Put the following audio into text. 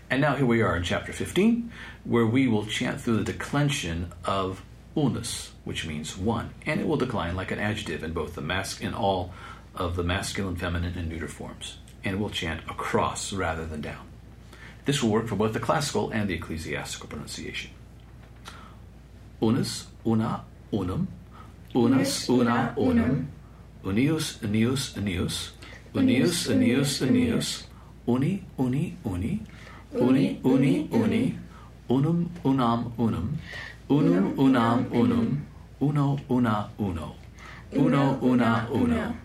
And now here we are in chapter 15, where we will chant through the declension of unus, which means one, and it will decline like an adjective in both in all of the masculine, feminine, and neuter forms. And we'll chant across rather than down. This will work for both the classical and the ecclesiastical pronunciation. Unus, una, unum. Unus, una, unum. Unius, unius, unius. Unius, unius, unius. Uni, uni, uni. Uni, uni, uni. Unum, unam, unum. Unum, unam, unum. Uno, una, uno. Uno, una, uno.